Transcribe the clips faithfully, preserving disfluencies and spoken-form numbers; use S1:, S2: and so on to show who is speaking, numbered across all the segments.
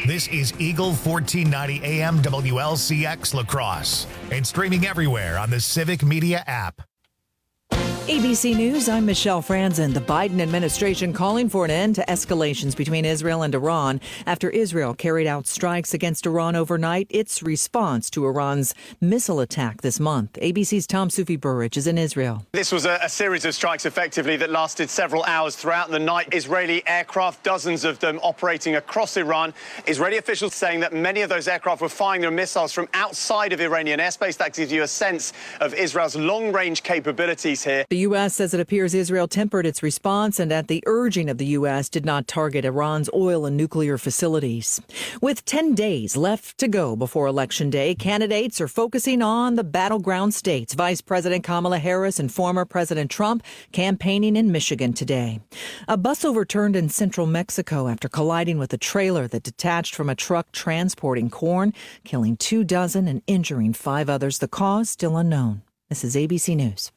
S1: This is Eagle fourteen ninety A M W L C X La Crosse and streaming everywhere on the Civic Media app.
S2: A B C News, I'm Michelle Franzen. The Biden administration calling for an end to escalations between Israel and Iran after Israel carried out strikes against Iran overnight. Its response to Iran's missile attack this month. A B C's Tom Sufi Burridge is in Israel.
S3: This was a, a series of strikes effectively that lasted several hours throughout the night. Israeli aircraft, dozens of them operating across Iran. Israeli officials saying that many of those aircraft were firing their missiles from outside of Iranian airspace. That gives you a sense of Israel's long-range capabilities here.
S2: The U S says it appears Israel tempered its response and at the urging of the U S did not target Iran's oil and nuclear facilities. With ten days left to go before Election Day, candidates are focusing on the battleground states. Vice President Kamala Harris and former President Trump campaigning in Michigan today. A bus overturned in central Mexico after colliding with a trailer that detached from a truck transporting corn, killing two dozen and injuring five others. The cause still unknown. This is A B C News.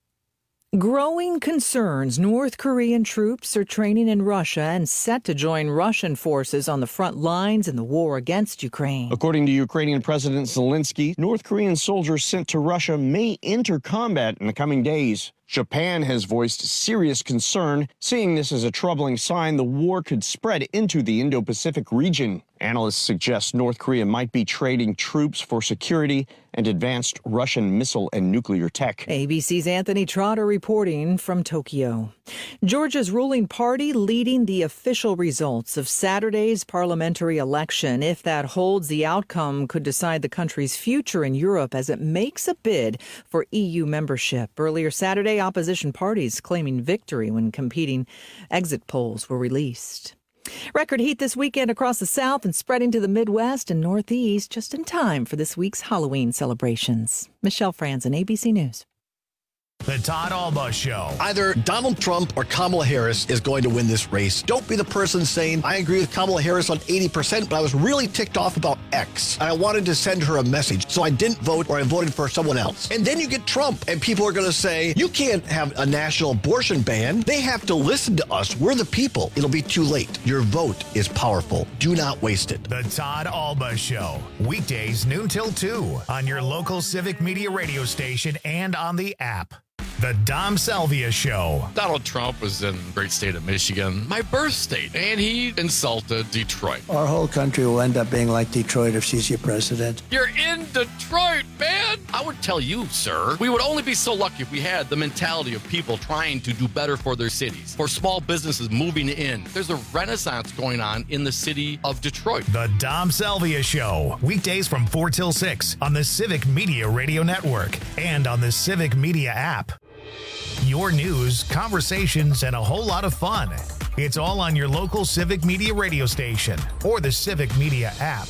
S2: Growing concerns. North Korean troops are training in Russia and set to join Russian forces on the front lines in the war against Ukraine.
S4: According to Ukrainian President Zelensky, North Korean soldiers sent to Russia may enter combat in the coming days. Japan has voiced serious concern, seeing this as a troubling sign the war could spread into the Indo-Pacific region. Analysts suggest North Korea might be trading troops for security and advanced Russian missile and nuclear tech.
S2: A B C's Anthony Trotter reporting from Tokyo. Georgia's ruling party leading the official results of Saturday's parliamentary election. If that holds, the outcome could decide the country's future in Europe as it makes a bid for E U membership. Earlier Saturday, opposition parties claiming victory when competing exit polls were released. Record heat this weekend across the South and spreading to the Midwest and Northeast just in time for this week's Halloween celebrations. Michelle Franzen, A B C News.
S1: The Todd Alba Show.
S5: Either Donald Trump or Kamala Harris is going to win this race. Don't be the person saying, I agree with Kamala Harris on eighty percent, but I was really ticked off about X. And I wanted to send her a message, so I didn't vote or I voted for someone else. And then you get Trump, and people are going to say, you can't have a national abortion ban. They have to listen to us. We're the people. It'll be too late. Your vote is powerful. Do not waste it.
S1: The Todd Alba Show. Weekdays noon till two on your local Civic Media radio station and on the app. The Dom Salvia Show.
S6: Donald Trump was in the great state of Michigan, my birth state, and he insulted Detroit.
S7: Our whole country will end up being like Detroit if she's your president.
S6: You're in Detroit, man! I would tell you, sir, we would only be so lucky if we had the mentality of people trying to do better for their cities, for small businesses moving in. There's a renaissance going on in the city of Detroit.
S1: The Dom Salvia Show. Weekdays from four till six on the Civic Media Radio Network and on the Civic Media app. Your news, conversations, and a whole lot of fun. It's all on your local Civic Media radio station or the Civic Media app.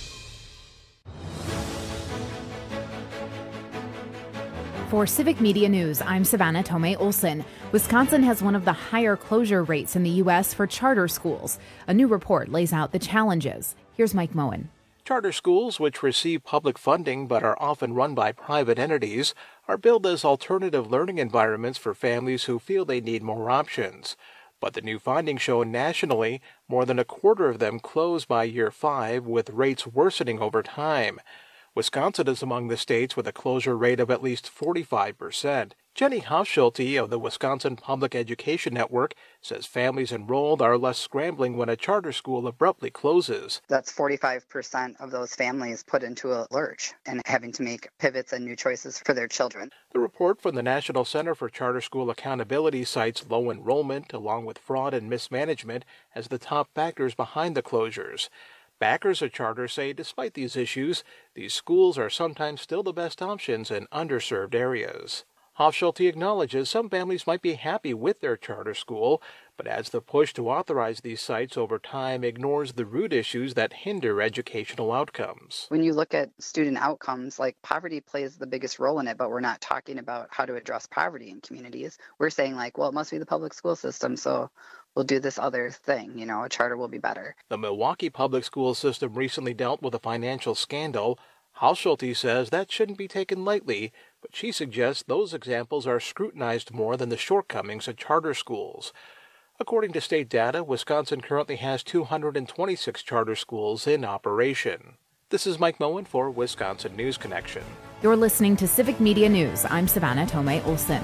S8: For Civic Media News, I'm Savannah Tomei Olson. Wisconsin has one of the higher closure rates in the U S for charter schools. A new report lays out the challenges. Here's Mike Moen.
S9: Charter schools, which receive public funding but are often run by private entities, are billed as alternative learning environments for families who feel they need more options. But the new findings show nationally, more than a quarter of them close by year five, with rates worsening over time. Wisconsin is among the states with a closure rate of at least forty-five percent. Jenny Hofschulte of the Wisconsin Public Education Network says families enrolled are less scrambling when a charter school abruptly closes.
S10: That's forty-five percent of those families put into a lurch and having to make pivots and new choices for their children.
S9: The report from the National Center for Charter School Accountability cites low enrollment along with fraud and mismanagement as the top factors behind the closures. Backers of charter say despite these issues, these schools are sometimes still the best options in underserved areas. Hofschulte acknowledges some families might be happy with their charter school, but adds the push to authorize these sites over time ignores the root issues that hinder educational outcomes.
S10: When you look at student outcomes, like poverty plays the biggest role in it, but we're not talking about how to address poverty in communities. We're saying like, well, it must be the public school system, so we'll do this other thing, you know, a charter will be better.
S9: The Milwaukee public school system recently dealt with a financial scandal. Hofschulte says that shouldn't be taken lightly, but she suggests those examples are scrutinized more than the shortcomings of charter schools. According to state data, Wisconsin currently has two hundred twenty-six charter schools in operation. This is Mike Moen for Wisconsin News Connection.
S8: You're listening to Civic Media News. I'm Savannah Tomei Olson.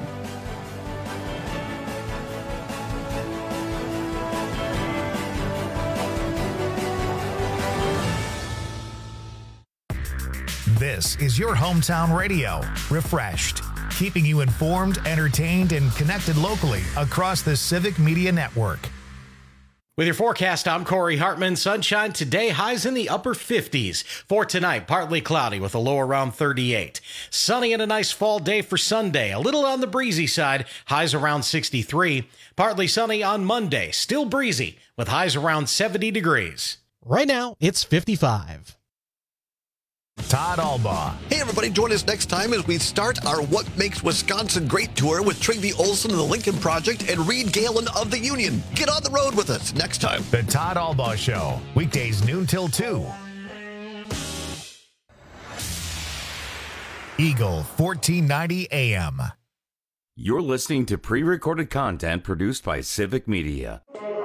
S1: This is your hometown radio, refreshed, keeping you informed, entertained, and connected locally across the Civic Media Network.
S11: With your forecast, I'm Corey Hartman. Sunshine today, highs in the upper fifties. For tonight, partly cloudy with a low around thirty-eight. Sunny and a nice fall day for Sunday. A little on the breezy side, highs around sixty-three. Partly sunny on Monday, still breezy with highs around seventy degrees.
S12: Right now, it's fifty-five.
S1: Todd Albaugh.
S5: Hey, everybody, join us next time as we start our What Makes Wisconsin Great tour with Trygve Olsen of the Lincoln Project and Reed Galen of the Union. Get on the road with us next time.
S1: The Todd Albaugh Show, weekdays noon till two. Eagle fourteen ninety A M.
S13: You're listening to pre-recorded content produced by Civic Media.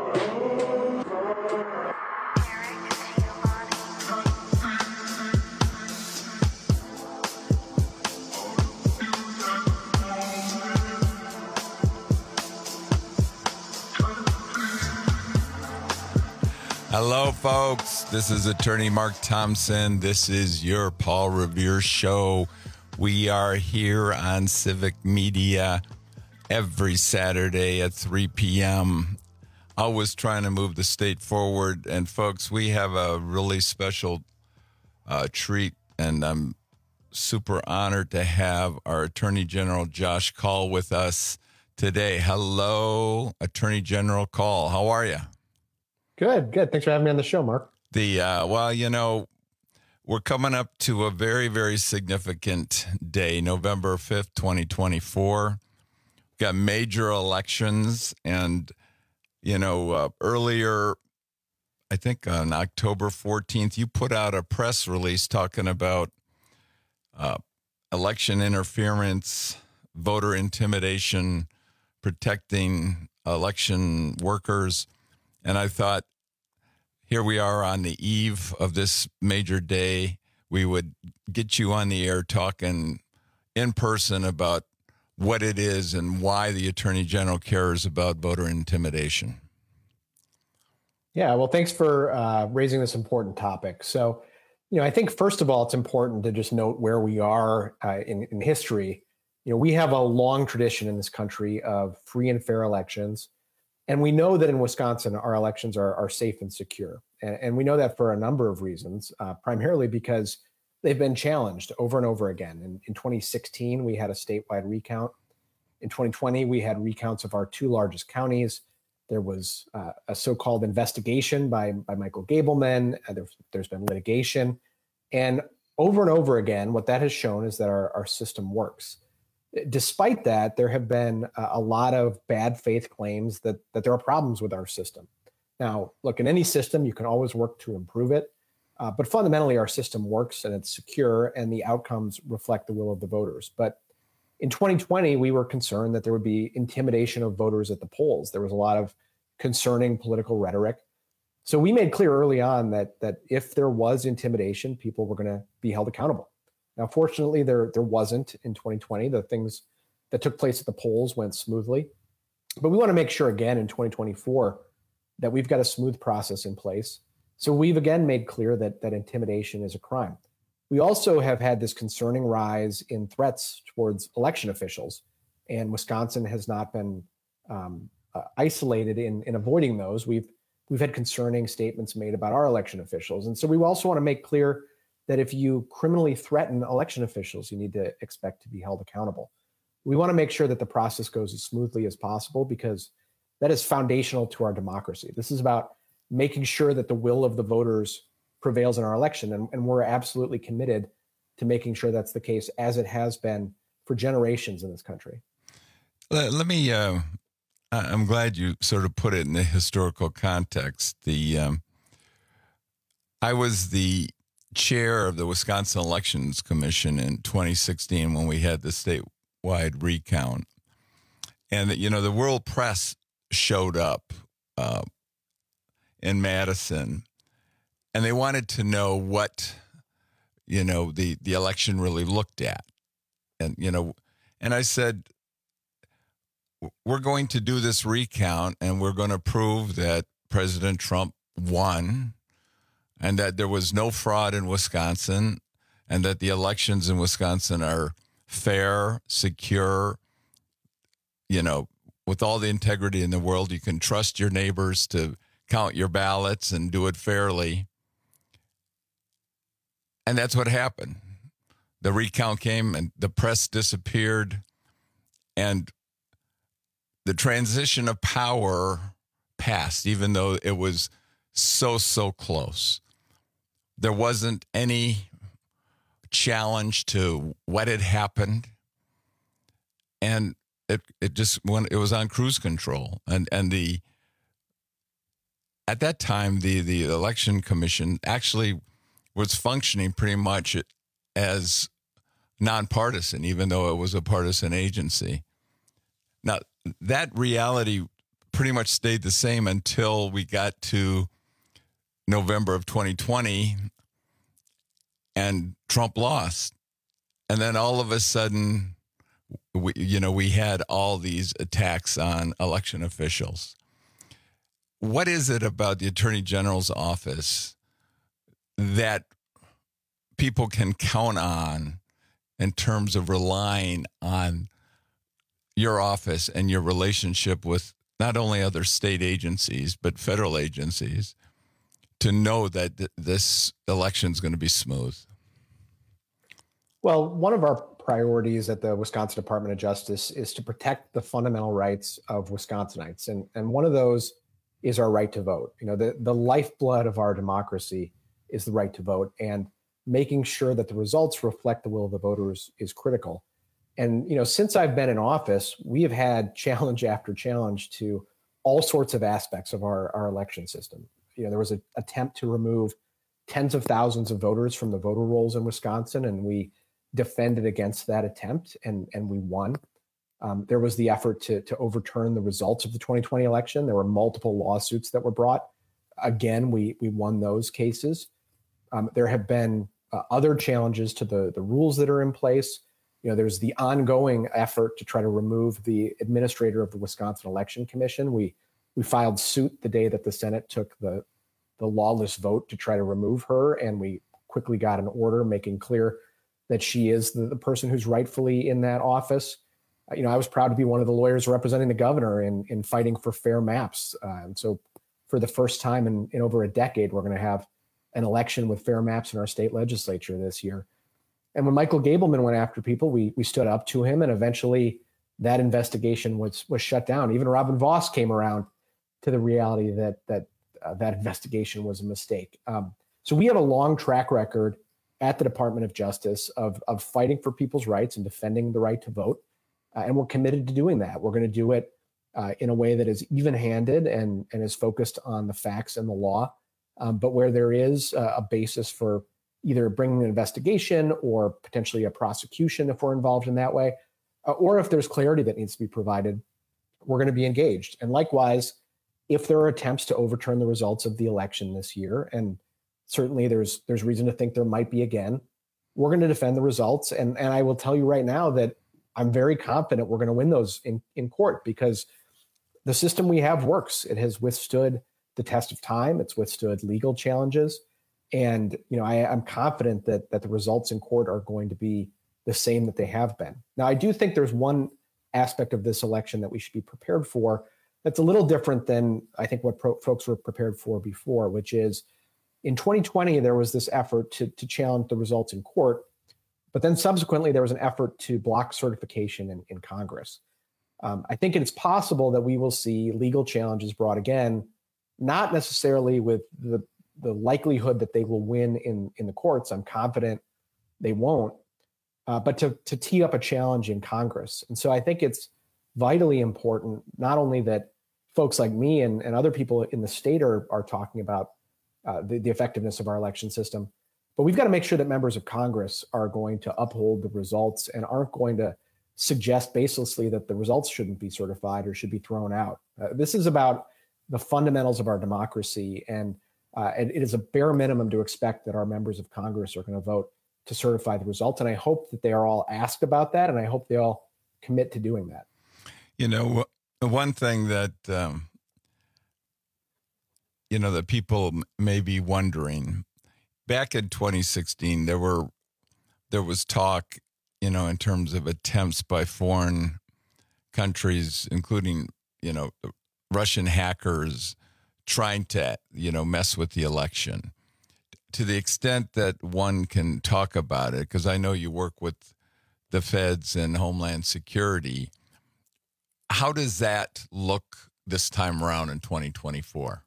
S14: Hello, folks. This is Attorney Mark Thompson. This is your Paul Revere Show. We are here on Civic Media every Saturday at three p.m. Always trying to move the state forward. And, folks, we have a really special uh, treat, and I'm super honored to have our Attorney General Josh Kaul with us today. Hello, Attorney General Kaul. How are you?
S15: Good, good. Thanks for having me on the show, Mark.
S14: The uh, well, you know, we're coming up to a very, very significant day, November fifth, twenty twenty-four. We've got major elections, and, you know, uh, earlier, I think on October fourteenth, you put out a press release talking about uh, election interference, voter intimidation, protecting election workers. And I thought, here we are on the eve of this major day. We would get you on the air talking in person about what it is and why the Attorney General cares about voter intimidation.
S15: Yeah, well, thanks for uh, raising this important topic. So, you know, I think, first of all, it's important to just note where we are uh, in, in history. You know, we have a long tradition in this country of free and fair elections. And we know that in Wisconsin, our elections are, are safe and secure. And, and we know that for a number of reasons, uh, primarily because they've been challenged over and over again. In, in twenty sixteen, we had a statewide recount. In twenty twenty, we had recounts of our two largest counties. There was uh, a so-called investigation by, by Michael Gableman. Uh, there, there's been litigation. And over and over again, what that has shown is that our, our system works. Despite that, there have been a lot of bad faith claims that, that there are problems with our system. Now, look, in any system, you can always work to improve it. Uh, but fundamentally, our system works and it's secure and the outcomes reflect the will of the voters. But in twenty twenty, we were concerned that there would be intimidation of voters at the polls. There was a lot of concerning political rhetoric. So we made clear early on that, that if there was intimidation, people were going to be held accountable. Now, fortunately, there there wasn't in twenty twenty. The things that took place at the polls went smoothly. But we want to make sure again in twenty twenty-four that we've got a smooth process in place. So we've again made clear that that intimidation is a crime. We also have had this concerning rise in threats towards election officials. And Wisconsin has not been um, uh, isolated in, in avoiding those. We've we've had concerning statements made about our election officials. And so we also want to make clear that if you criminally threaten election officials, you need to expect to be held accountable. We want to make sure that the process goes as smoothly as possible because that is foundational to our democracy. This is about making sure that the will of the voters prevails in our election. And, and we're absolutely committed to making sure that's the case, as it has been for generations in this country.
S14: Let, let me, uh, I'm glad you sort of put it in the historical context. The um, I was the chair of the Wisconsin Elections Commission in twenty sixteen when we had the statewide recount. And, you know, the world press showed up uh, in Madison, and they wanted to know what, you know, the, the election really looked at. And, you know, and I said, we're going to do this recount and we're going to prove that President Trump won and that there was no fraud in Wisconsin and that the elections in Wisconsin are fair, secure, you know, with all the integrity in the world. You can trust your neighbors to count your ballots and do it fairly. And that's what happened. The recount came and the press disappeared, and the transition of power passed, even though it was so, so close. There wasn't any challenge to what had happened. And it it just went, it was on cruise control. And and the at that time the the election commission actually was functioning pretty much as nonpartisan, even though it was a partisan agency. Now, that reality pretty much stayed the same until we got to November of twenty twenty and Trump lost. And then all of a sudden, we, you know, we had all these attacks on election officials. What is it about the Attorney General's office that people can count on in terms of relying on your office and your relationship with not only other state agencies, but federal agencies to know that th- this election is going to be smooth?
S15: Well, one of our priorities at the Wisconsin Department of Justice is to protect the fundamental rights of Wisconsinites. And, and one of those is our right to vote. You know, the, the lifeblood of our democracy is the right to vote, and making sure that the results reflect the will of the voters is critical. And, you know, since I've been in office, we have had challenge after challenge to all sorts of aspects of our, our election system. You know, there was an attempt to remove tens of thousands of voters from the voter rolls in Wisconsin, and we defended against that attempt, and, and we won. Um, there was the effort to, to overturn the results of the twenty twenty election. There were multiple lawsuits that were brought. Again, we, we won those cases. Um, there have been uh, other challenges to the, the rules that are in place. You know, there's the ongoing effort to try to remove the administrator of the Wisconsin Election Commission. We we filed suit the day that the Senate took the the lawless vote to try to remove her, and we quickly got an order making clear that she is the, the person who's rightfully in that office. Uh, you know, I was proud to be one of the lawyers representing the governor in in fighting for fair maps. Uh, and so, for the first time in, in over a decade, we're going to have an election with fair maps in our state legislature this year. And when Michael Gableman went after people, we we stood up to him, and eventually that investigation was was shut down. Even Robin Vos came around to the reality that that uh, that investigation was a mistake. Um, so we have a long track record at the Department of Justice of of fighting for people's rights and defending the right to vote, uh, and we're committed to doing that. We're going to do it uh, in a way that is even-handed and and is focused on the facts and the law, um, but where there is a, a basis for either bringing an investigation or potentially a prosecution if we're involved in that way, uh, or if there's clarity that needs to be provided, we're going to be engaged. And likewise, if there are attempts to overturn the results of the election this year, and certainly there's there's reason to think there might be again, we're going to defend the results. And, and I will tell you right now that I'm very confident we're going to win those in, in court, because the system we have works. It has withstood the test of time. It's withstood legal challenges. And, you know, I, I'm confident that that the results in court are going to be the same that they have been. Now, I do think there's one aspect of this election that we should be prepared for that's a little different than I think what pro- folks were prepared for before, which is in twenty twenty, there was this effort to, to challenge the results in court, but then subsequently there was an effort to block certification in, in Congress. Um, I think it's possible that we will see legal challenges brought again, not necessarily with the the likelihood that they will win in, in the courts. I'm confident they won't, uh, but to, to tee up a challenge in Congress. And so I think it's vitally important, not only that folks like me and, and other people in the state are, are talking about uh, the, the effectiveness of our election system, but we've got to make sure that members of Congress are going to uphold the results and aren't going to suggest baselessly that the results shouldn't be certified or should be thrown out. Uh, this is about the fundamentals of our democracy. And uh, it, it is a bare minimum to expect that our members of Congress are going to vote to certify the results. And I hope that they are all asked about that. And I hope they all commit to doing that.
S14: You know, one thing that, um, you know, that people may be wondering, back in twenty sixteen, there were, there was talk, you know, in terms of attempts by foreign countries, including, you know, Russian hackers trying to, you know, mess with the election. To the extent that one can talk about it, because I know you work with the feds and Homeland Security, how does that look this time around in twenty twenty-four?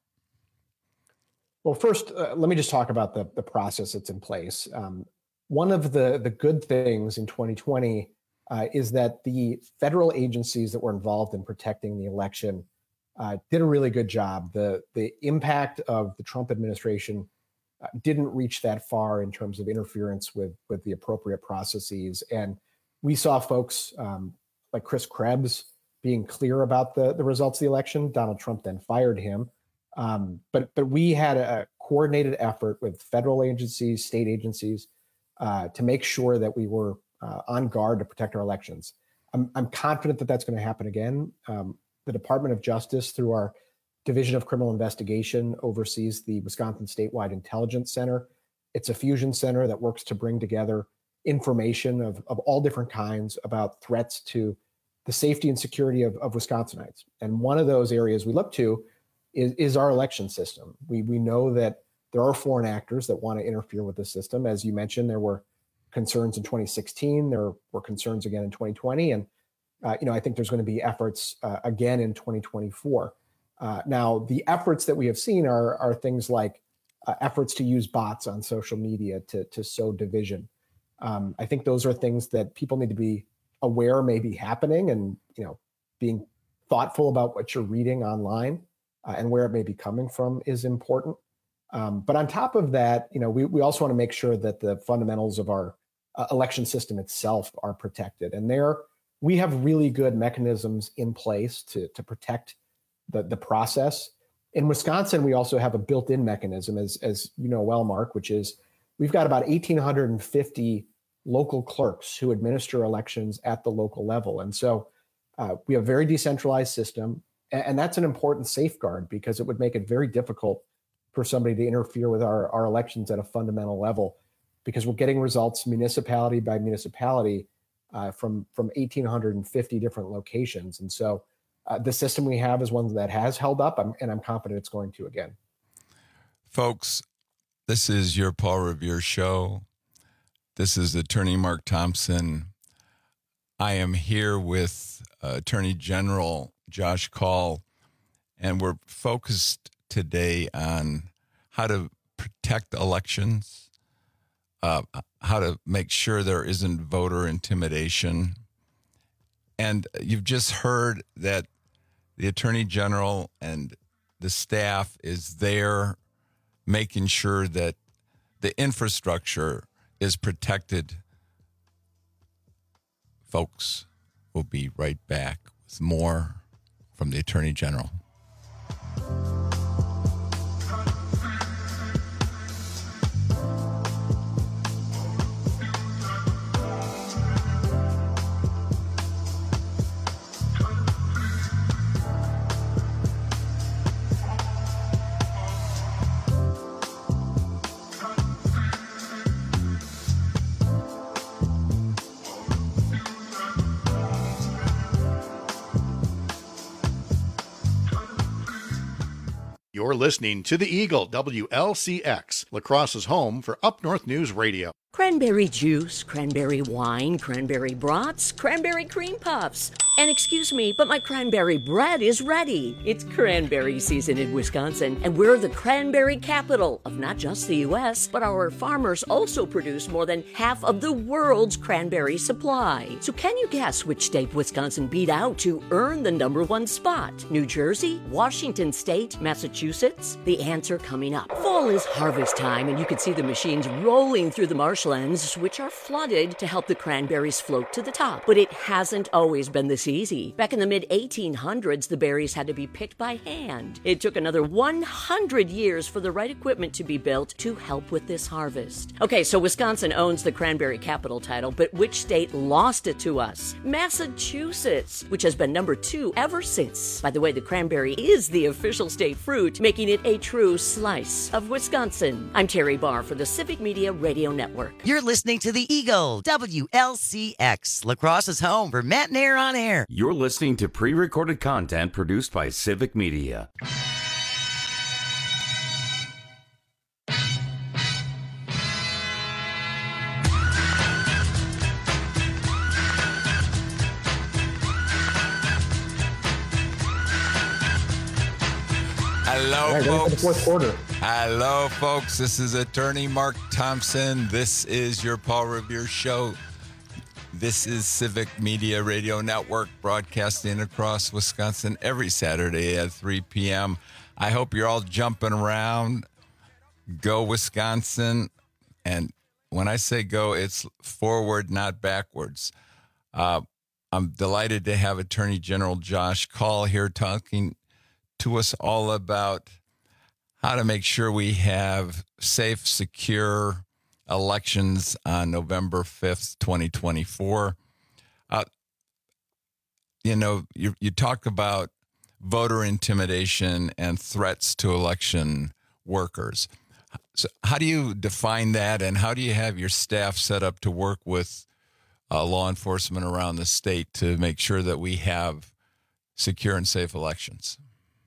S15: Well, first, uh, let me just talk about the, the process that's in place. Um, one of the, the good things in twenty twenty uh, is that the federal agencies that were involved in protecting the election uh, did a really good job. The, the impact of the Trump administration uh, didn't reach that far in terms of interference with, with the appropriate processes. And we saw folks um, like Chris Krebs being clear about the, the results of the election. Donald Trump then fired him. Um, but but we had a coordinated effort with federal agencies, state agencies, uh, to make sure that we were uh, on guard to protect our elections. I'm, I'm confident that that's going to happen again. Um, the Department of Justice, through our Division of Criminal Investigation, oversees the Wisconsin Statewide Intelligence Center. It's a fusion center that works to bring together information of, of all different kinds about threats to the safety and security of, of Wisconsinites. And one of those areas we look to is, is our election system. We we know that there are foreign actors that want to interfere with the system. As you mentioned, there were concerns in twenty sixteen. There were concerns again in twenty twenty. And, uh, you know, I think there's going to be efforts uh, again in twenty twenty-four. Uh, now, the efforts that we have seen are, are things like uh, efforts to use bots on social media to, to sow division. Um, I think those are things that people need to be aware may be happening, and, you know, being thoughtful about what you're reading online uh, and where it may be coming from is important. Um, but on top of that, you know, we, we also want to make sure that the fundamentals of our uh, election system itself are protected. And there we have really good mechanisms in place to, to protect the, the process. In Wisconsin, we also have a built-in mechanism, as, as you know well, Mark, which is we've got about one thousand eight hundred fifty local clerks who administer elections at the local level. And so uh, we have a very decentralized system. And, and that's an important safeguard, because it would make it very difficult for somebody to interfere with our, our elections at a fundamental level, because we're getting results municipality by municipality uh, from, from one thousand eight hundred fifty different locations. And so uh, the system we have is one that has held up, I'm, and I'm confident it's going to again.
S14: Folks, this is your Paul Revere Show. This is Attorney Mark Thompson. I am here with uh, Attorney General Josh Kaul, and we're focused today on how to protect elections, uh, how to make sure there isn't voter intimidation. And you've just heard that the Attorney General and the staff is there making sure that the infrastructure is protected. Folks, we'll be right back with more from the Attorney General.
S16: You're listening to The Eagle, W L C X, La Crosse's home for Up North News Radio.
S17: Cranberry juice, cranberry wine, cranberry brats, cranberry cream puffs. And excuse me, but my cranberry bread is ready. It's cranberry season in Wisconsin, and we're the cranberry capital of not just the U S, but our farmers also produce more than half of the world's cranberry supply. So can you guess which state Wisconsin beat out to earn the number one spot? New Jersey, Washington State, Massachusetts? The answer coming up. Fall is harvest time, and you can see the machines rolling through the marsh marshlands, which are flooded to help the cranberries float to the top. But it hasn't always been this easy. Back in the mid eighteen hundreds, the berries had to be picked by hand. It took another one hundred years for the right equipment to be built to help with this harvest. Okay, so Wisconsin owns the cranberry capital title, but which state lost it to us? Massachusetts, which has been number two ever since. By the way, the cranberry is the official state fruit, making it a true slice of Wisconsin. I'm Terry Barr for the Civic Media Radio Network.
S18: You're listening to the Eagle, W L C X, La Crosse's home for Matt and Air on Air.
S13: You're listening to pre-recorded content produced by Civic Media.
S14: Hello,
S15: right,
S14: folks.
S15: Fourth quarter.
S14: Hello, folks. This is Attorney Mark Thompson. This is your Paul Revere Show. This is Civic Media Radio Network, broadcasting across Wisconsin every Saturday at three p.m. I hope you're all jumping around. Go Wisconsin. And when I say go, it's forward, not backwards. Uh, I'm delighted to have Attorney General Josh Kaul here talking to us all about how to make sure we have safe, secure elections on November fifth, twenty twenty-four. Uh, you know, you, you talk about voter intimidation and threats to election workers. So how do you define that, and how do you have your staff set up to work with uh, law enforcement around the state to make sure that we have secure and safe elections?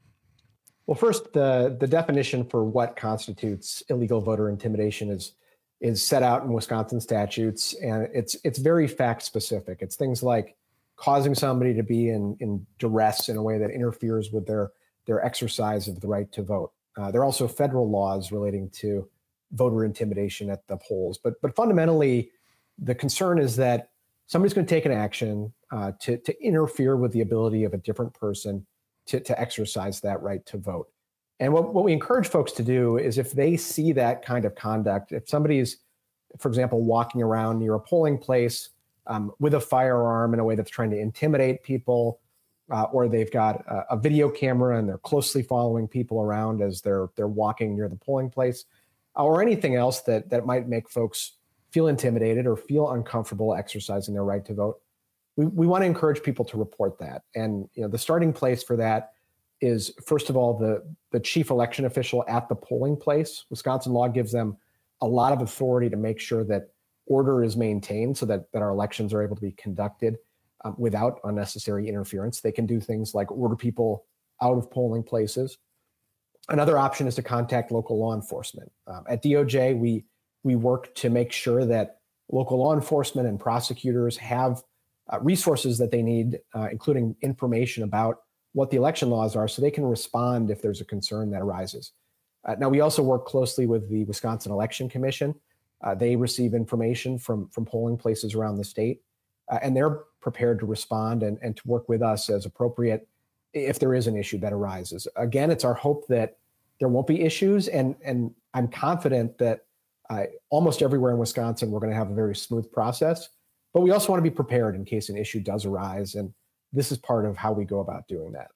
S15: Well, first, the, the definition for what constitutes illegal voter intimidation is is set out in Wisconsin statutes, and it's it's very fact specific. It's things like causing somebody to be in, in duress in a way that interferes with their their exercise of the right to vote. Uh, there are also federal laws relating to voter intimidation at the polls, but but fundamentally, the concern is that somebody's going to take an action uh, to to interfere with the ability of a different person To, to exercise that right to vote. And what, what we encourage folks to do is if they see that kind of conduct, if somebody's, for example, walking around near a polling place um, with a firearm in a way that's trying to intimidate people, uh, or they've got a, a video camera and they're closely following people around as they're they're walking near the polling place, or anything else that that might make folks feel intimidated or feel uncomfortable exercising their right to vote, We, we want to encourage people to report that. And you know, the starting place for that is, first of all, the, the chief election official at the polling place. Wisconsin law gives them a lot of authority to make sure that order is maintained so that, that our elections are able to be conducted um, without unnecessary interference. They can do things like order people out of polling places. Another option is to contact local law enforcement. Um, at D O J, we, we work to make sure that local law enforcement and prosecutors have Uh, resources that they need, uh, including information about what the election laws are, so they can respond if there's a concern that arises. Uh, now, we also work closely with the Wisconsin Election Commission. Uh, they receive information from, from polling places around the state, uh, and they're prepared to respond and, and to work with us as appropriate if there is an issue that arises. Again, it's our hope that there won't be issues, and, and I'm confident that uh, almost everywhere in Wisconsin, we're going to have a very smooth process. But we also want to be prepared in case an issue does arise, and this is part of how we go about doing that.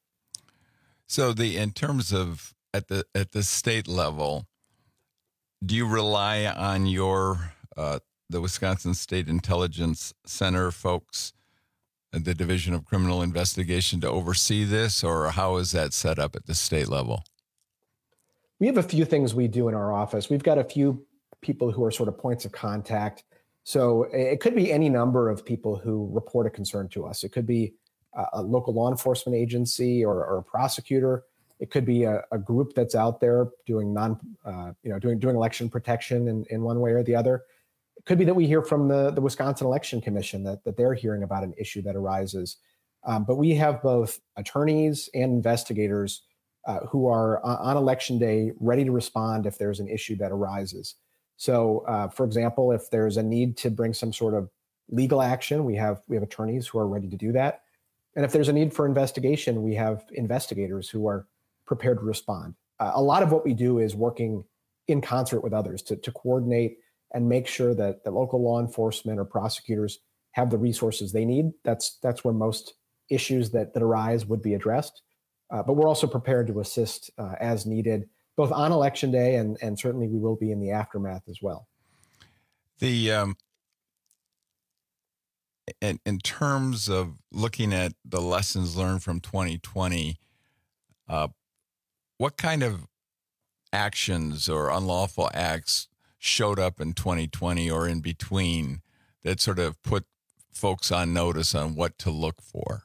S14: So, the in terms of at the at the state level, do you rely on your uh, the Wisconsin State Intelligence Center folks, the Division of Criminal Investigation, to oversee this, or how is that set up at the state level?
S15: We have a few things we do in our office. We've got a few people who are sort of points of contact. So it could be any number of people who report a concern to us. It could be a local law enforcement agency or, or a prosecutor. It could be a, a group that's out there doing non, uh, you know, doing doing election protection in, in one way or the other. It could be that we hear from the, the Wisconsin Election Commission that, that they're hearing about an issue that arises. Um, but we have both attorneys and investigators uh, who are on election day ready to respond if there's an issue that arises. So, uh, for example, if there's a need to bring some sort of legal action, we have we have attorneys who are ready to do that. And if there's a need for investigation, we have investigators who are prepared to respond. Uh, a lot of what we do is working in concert with others to, to coordinate and make sure that the local law enforcement or prosecutors have the resources they need. That's that's where most issues that, that arise would be addressed. Uh, but we're also prepared to assist uh, as needed, both on Election Day and, and certainly we will be in the aftermath as well.
S14: The um, in, in terms of looking at the lessons learned from twenty twenty, uh, what kind of actions or unlawful acts showed up in twenty twenty or in between that sort of put folks on notice on what to look for?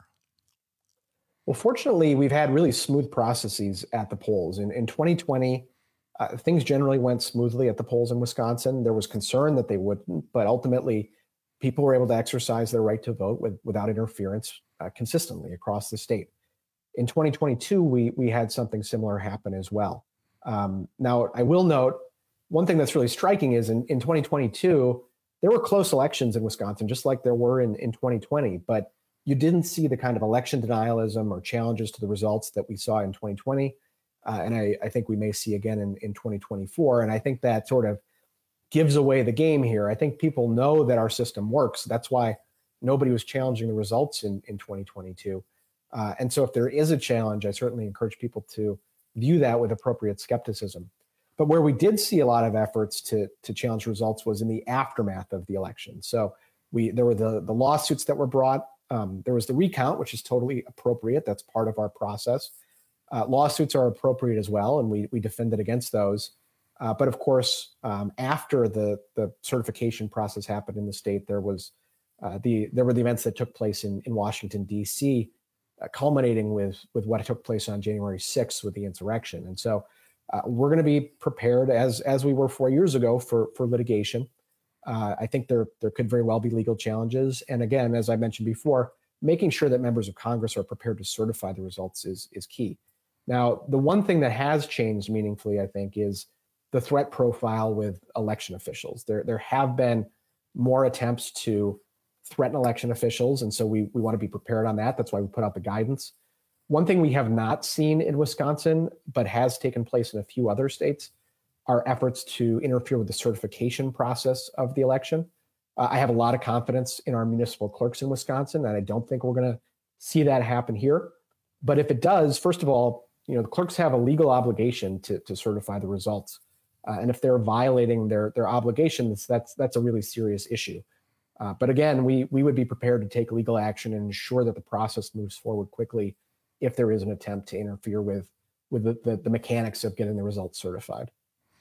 S15: Well, fortunately, we've had really smooth processes at the polls. In, in twenty twenty, uh, things generally went smoothly at the polls in Wisconsin. There was concern that they wouldn't, but ultimately, people were able to exercise their right to vote with, without interference uh, consistently across the state. In twenty twenty-two, we, we had something similar happen as well. Um, now, I will note, one thing that's really striking is in, in twenty twenty-two, there were close elections in Wisconsin, just like there were in, in twenty twenty, but you didn't see the kind of election denialism or challenges to the results that we saw in twenty twenty. Uh, and I, I think we may see again in, in twenty twenty-four. And I think that sort of gives away the game here. I think people know that our system works. That's why nobody was challenging the results in, in twenty twenty-two. Uh, and so if there is a challenge, I certainly encourage people to view that with appropriate skepticism. But where we did see a lot of efforts to, to challenge results was in the aftermath of the election. So we there were the, the lawsuits that were brought. Um, there was the recount, which is totally appropriate. That's part of our process. Uh, lawsuits are appropriate as well, and we we defended against those. Uh, but of course, um, after the the certification process happened in the state, there was uh, the there were the events that took place in in Washington, D C, uh, culminating with with what took place on January sixth with the insurrection. And so uh, we're going to be prepared as as we were four years ago for for litigation. Uh, I think there there could very well be legal challenges. And again, as I mentioned before, making sure that members of Congress are prepared to certify the results is is key. Now, the one thing that has changed meaningfully, I think, is the threat profile with election officials. There there have been more attempts to threaten election officials, and so we we want to be prepared on that. That's why we put out the guidance. One thing we have not seen in Wisconsin, but has taken place in a few other states, are efforts to interfere with the certification process of the election. Uh, I have a lot of confidence in our municipal clerks in Wisconsin, and I don't think we're going to see that happen here. But if it does, first of all, you know, the clerks have a legal obligation to, to certify the results. Uh, and if they're violating their, their obligations, that's that's a really serious issue. Uh, but again, we we would be prepared to take legal action and ensure that the process moves forward quickly if there is an attempt to interfere with, with the, the, the mechanics of getting the results certified.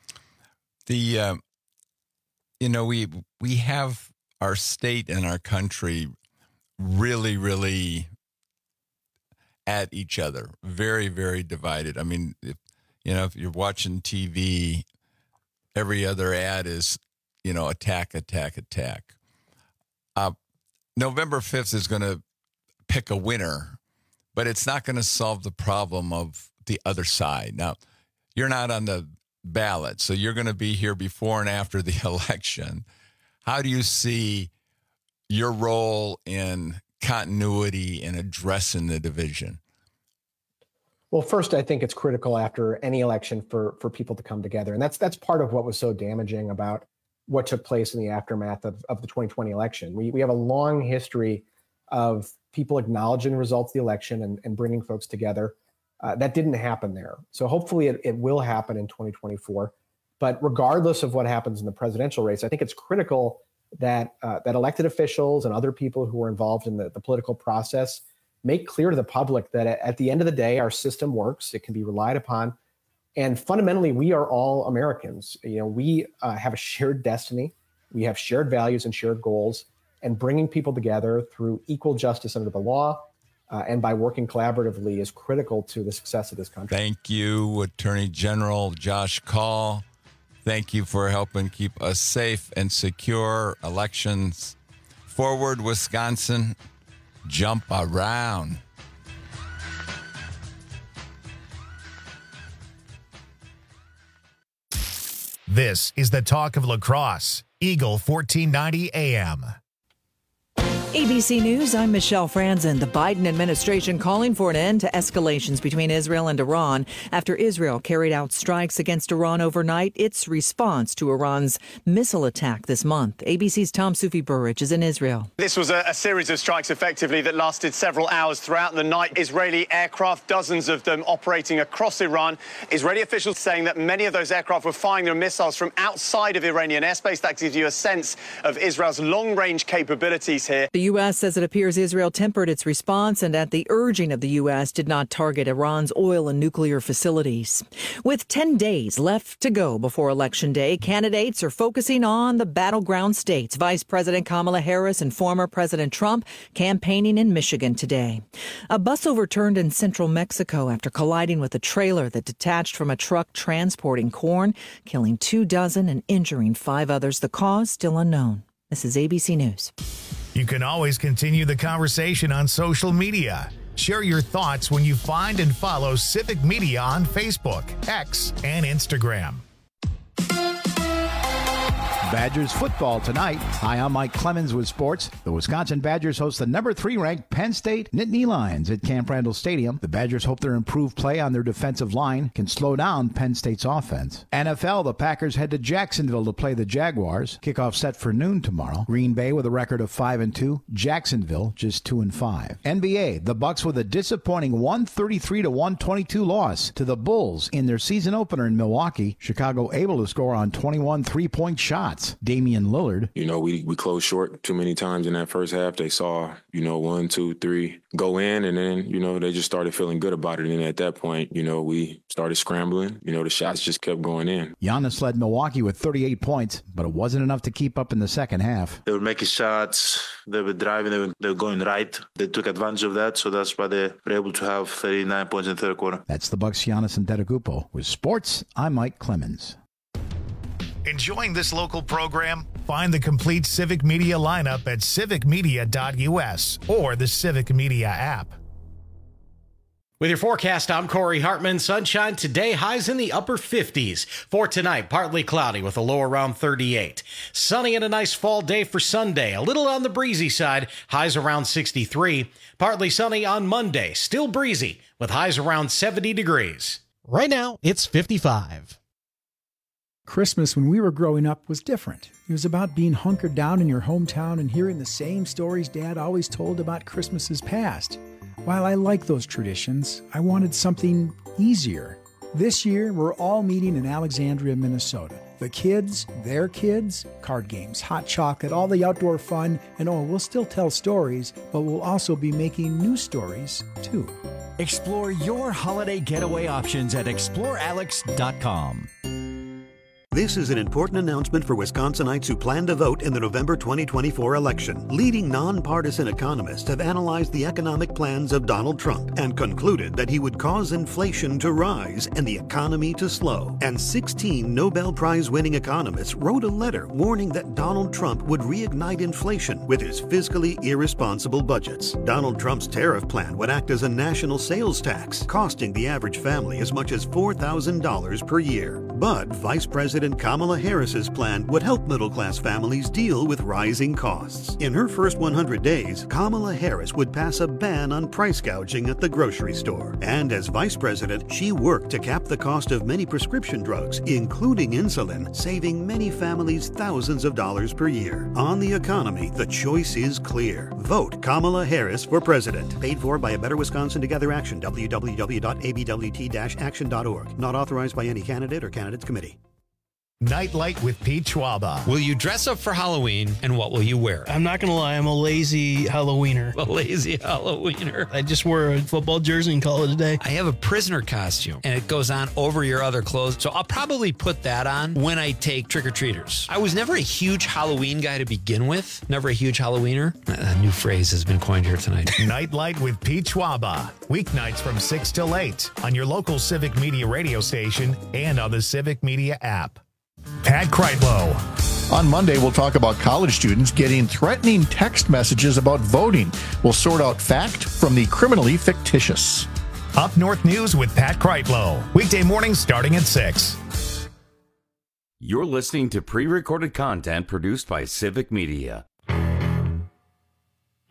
S14: The, uh, you know, we we have our state and our country really, really at each other, very, very divided. I mean, if, you know, if you're watching T V, every other ad is, you know, attack, attack, attack. Uh, November fifth is going to pick a winner, but it's not going to solve the problem of the other side. Now, you're not on the ballot, so you're going to be here before and after the election. How do you see your role in continuity and addressing the division?
S15: Well, first, I think it's critical after any election for for people to come together. And that's that's part of what was so damaging about what took place in the aftermath of, of the twenty twenty election. We we have a long history of people acknowledging the results of the election and, and bringing folks together. Uh, that didn't happen there. So hopefully it, it will happen in twenty twenty-four. But regardless of what happens in the presidential race, I think it's critical that uh, that elected officials and other people who are involved in the, the political process make clear to the public that at the end of the day, our system works. It can be relied upon. And fundamentally, we are all Americans. You know, we uh, have a shared destiny. We have shared values and shared goals. And bringing people together through equal justice under the law uh, and by working collaboratively is critical to the success of this country.
S14: Thank you, Attorney General Josh Kaul. Thank you for helping keep us safe and secure. Elections forward, Wisconsin. Jump around.
S1: This is the talk of La Crosse, Eagle fourteen ninety A M.
S2: A B C News, I'm Michelle Franzen. The Biden administration calling for an end to escalations between Israel and Iran after Israel carried out strikes against Iran overnight. Its response to Iran's missile attack this month. A B C's Tom Sufi Burridge is in Israel.
S3: This was a, a series of strikes effectively that lasted several hours throughout the night. Israeli aircraft, dozens of them operating across Iran. Israeli officials saying that many of those aircraft were firing their missiles from outside of Iranian airspace. That gives you a sense of Israel's long-range capabilities here.
S2: The U S says it appears Israel tempered its response and at the urging of the U S did not target Iran's oil and nuclear facilities. With ten days left to go before Election Day, candidates are focusing on the battleground states. Vice President Kamala Harris and former President Trump campaigning in Michigan today. A bus overturned in central Mexico after colliding with a trailer that detached from a truck transporting corn, killing two dozen and injuring five others. The cause still unknown. This is A B C News.
S1: You can always continue the conversation on social media. Share your thoughts when you find and follow Civic Media on Facebook, X, and Instagram.
S19: Badgers football tonight. Hi, I'm Mike Clemens with sports. The Wisconsin Badgers host the number three ranked Penn State Nittany Lions at Camp Randall Stadium. The Badgers hope their improved play on their defensive line can slow down Penn State's offense. N F L, the Packers head to Jacksonville to play the Jaguars. Kickoff set for noon tomorrow. Green Bay with a record of five and two. Jacksonville just two and five. N B A, the Bucks with a disappointing one thirty-three to one twenty-two loss to the Bulls in their season opener in Milwaukee. Chicago able to score on twenty-one three-point shots. Damian Lillard.
S20: You know, we, we closed short too many times in that first half. They saw, you know, one, two, three go in, and then, you know, they just started feeling good about it. And at that point, you know, we started scrambling. You know, the shots just kept going in.
S19: Giannis led Milwaukee with thirty-eight points, but it wasn't enough to keep up in the second half.
S21: They were making shots. They were driving. They were, they were going right. They took advantage of that, so that's why they were able to have thirty-nine points in the third quarter.
S19: That's the Bucks, Giannis Antetokounmpo. With sports, I'm Mike Clemens.
S1: Enjoying this local program? Find the complete Civic Media lineup at civic media dot u s or the Civic Media app.
S11: With your forecast, I'm Corey Hartman. Sunshine today, highs in the upper fifties. For tonight, partly cloudy with a low around thirty-eight. Sunny and a nice fall day for Sunday. A little on the breezy side, highs around sixty-three. Partly sunny on Monday, still breezy with highs around seventy degrees.
S12: Right now, it's fifty-five.
S22: Christmas when we were growing up was different. It was about being hunkered down in your hometown and hearing the same stories Dad always told about Christmases past. While I like those traditions, I wanted something easier. This year, we're all meeting in Alexandria, Minnesota. The kids, their kids, card games, hot chocolate, all the outdoor fun, and oh, we'll still tell stories, but we'll also be making new stories, too.
S23: Explore your holiday getaway options at explore alex dot com.
S24: This is an important announcement for Wisconsinites who plan to vote in the November twenty twenty-four election. Leading nonpartisan economists have analyzed the economic plans of Donald Trump and concluded that he would cause inflation to rise and the economy to slow. And sixteen Nobel Prize-winning economists wrote a letter warning that Donald Trump would reignite inflation with his fiscally irresponsible budgets. Donald Trump's tariff plan would act as a national sales tax, costing the average family as much as four thousand dollars per year. But Vice President Kamala Harris's plan would help middle-class families deal with rising costs. In her first one hundred days, Kamala Harris would pass a ban on price gouging at the grocery store. And as vice president, she worked to cap the cost of many prescription drugs, including insulin, saving many families thousands of dollars per year. On the economy, the choice is clear. Vote Kamala Harris for president. Paid for by A Better Wisconsin Together Action, w w w dot a b w t dash action dot org. Not authorized by any candidate or candidates committee.
S1: Nightlight with Pete Schwaba.
S25: Will you dress up for Halloween, and what will you wear?
S26: I'm not going to lie, I'm a lazy Halloweener.
S25: A lazy Halloweener.
S26: I just wore a football jersey and call it a day.
S25: I have a prisoner costume, and it goes on over your other clothes, so I'll probably put that on when I take trick-or-treaters. I was never a huge Halloween guy to begin with. Never a huge Halloweener. A new phrase has been coined here tonight.
S1: Nightlight with Pete Schwaba. Weeknights from six till eight on your local Civic Media radio station and on the Civic Media app. Pat Kreitlow.
S16: On Monday, we'll talk about college students getting threatening text messages about voting. We'll sort out fact from the criminally fictitious.
S1: Up North News with Pat Kreitlow. Weekday mornings starting at six.
S13: You're listening to pre-recorded content produced by Civic Media.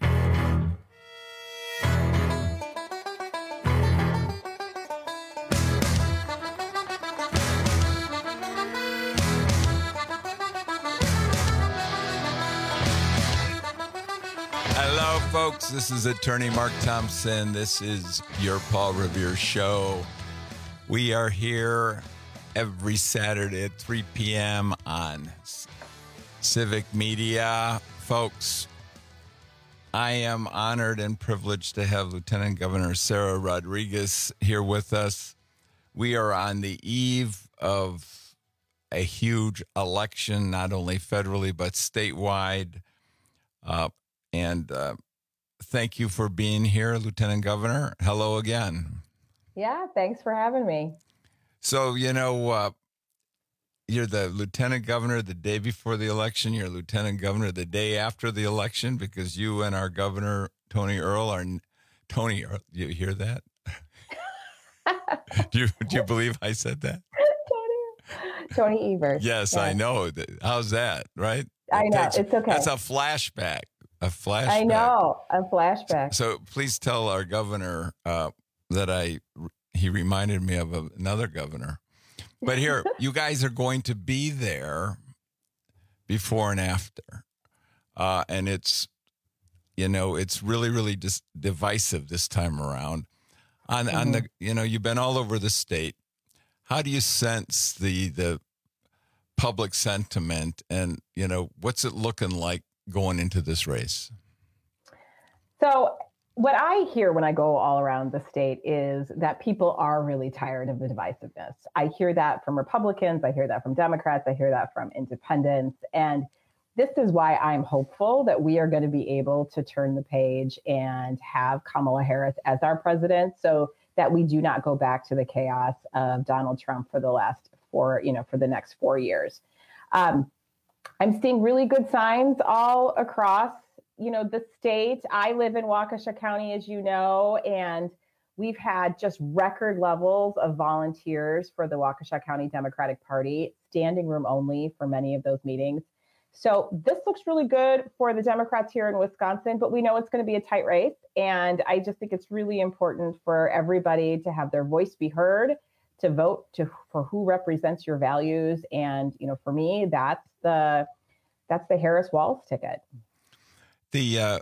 S14: Hello, folks. This is attorney Mark Thompson. This is your Paul Revere Show. We are here every Saturday at three p.m. on Civic Media. Folks, I am honored and privileged to have Lieutenant Governor Sarah Rodriguez here with us. We are on the eve of a huge election, not only federally, but statewide. Uh, and uh, thank you for being here, Lieutenant Governor. Hello again.
S4: Yeah, thanks for having me.
S14: So, you know, uh, you're the Lieutenant Governor the day before the election. You're Lieutenant Governor the day after the election because you and our Governor, Tony Earl, are... Tony Earl, you hear that? do, you, do you believe I said that?
S4: Tony, Tony Evers.
S14: Yes, yeah. I know. How's that, right?
S4: I know.
S14: Takes,
S4: it's okay.
S14: That's a flashback. A flashback.
S4: I know. A flashback.
S14: So please tell our governor uh, that I he reminded me of another governor. But here, you guys are going to be there before and after. Uh, and it's, you know, it's really, really dis- divisive this time around. On, mm-hmm. on the, you know, you've been all over the state. How do you sense the the public sentiment, and you know, what's it looking like going into this race?
S4: So what I hear when I go all around the state is that people are really tired of the divisiveness. I hear that from Republicans, I hear that from Democrats, I hear that from independents, and this is why I'm hopeful that we are going to be able to turn the page and have Kamala Harris as our president, so that we do not go back to the chaos of Donald Trump for the last four, you know, for the next four years. Um, I'm seeing really good signs all across, you know, the state. I live in Waukesha County, as you know, and we've had just record levels of volunteers for the Waukesha County Democratic Party, standing room only for many of those meetings. So this looks really good for the Democrats here in Wisconsin, but we know it's going to be a tight race. And I just think it's really important for everybody to have their voice be heard, to vote to for who represents your values. And, you know, for me, that's the that's the Harris-Walz ticket.
S14: The, uh,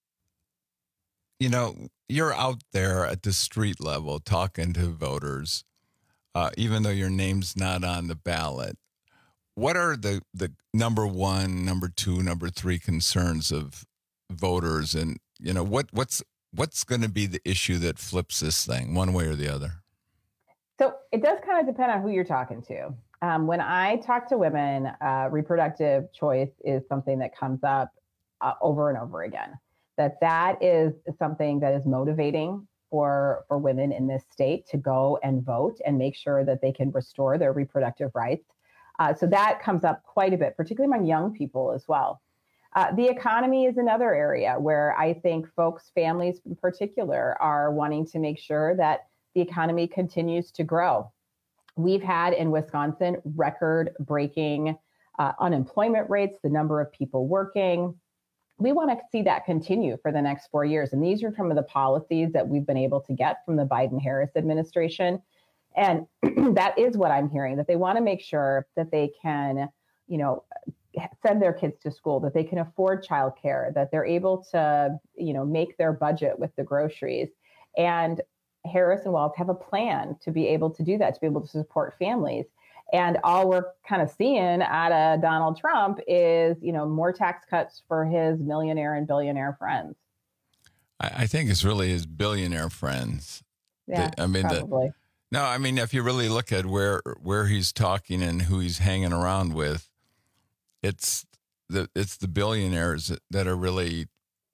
S14: you know, you're out there at the street level talking to voters, uh, even though your name's not on the ballot. What are the, the number one, number two, number three concerns of voters? And, you know, what what's what's going to be the issue that flips this thing one way or the other?
S4: So it does kind of depend on who you're talking to. Um, when I talk to women, uh, reproductive choice is something that comes up uh, over and over again, that that is something that is motivating for, for women in this state to go and vote and make sure that they can restore their reproductive rights. Uh, so that comes up quite a bit, particularly among young people as well. Uh, the economy is another area where I think folks, families in particular, are wanting to make sure that the economy continues to grow. We've had in Wisconsin record-breaking uh, unemployment rates, the number of people working. We want to see that continue for the next four years. And these are some of the policies that we've been able to get from the Biden-Harris administration. And that is what I'm hearing, that they want to make sure that they can, you know, send their kids to school, that they can afford childcare, that they're able to, you know, make their budget with the groceries. And Harris and Walz have a plan to be able to do that, to be able to support families. And all we're kind of seeing out of Donald Trump is, you know, more tax cuts for his millionaire and billionaire friends.
S14: I, I think it's really his billionaire friends.
S4: Yeah,
S14: the, I mean,
S4: probably.
S14: The, no, I mean, if you really look at where where he's talking and who he's hanging around with, it's the it's the billionaires that, that are really,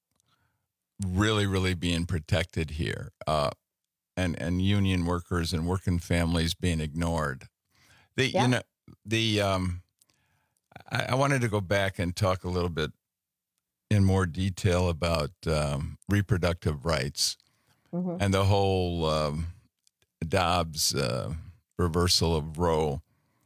S14: really, really being protected here, uh, and and union workers and working families being ignored. The yeah. you know the um, I, I wanted to go back and talk a little bit in more detail about um, reproductive rights mm-hmm. and the whole. Um, Dobbs uh, reversal of Roe.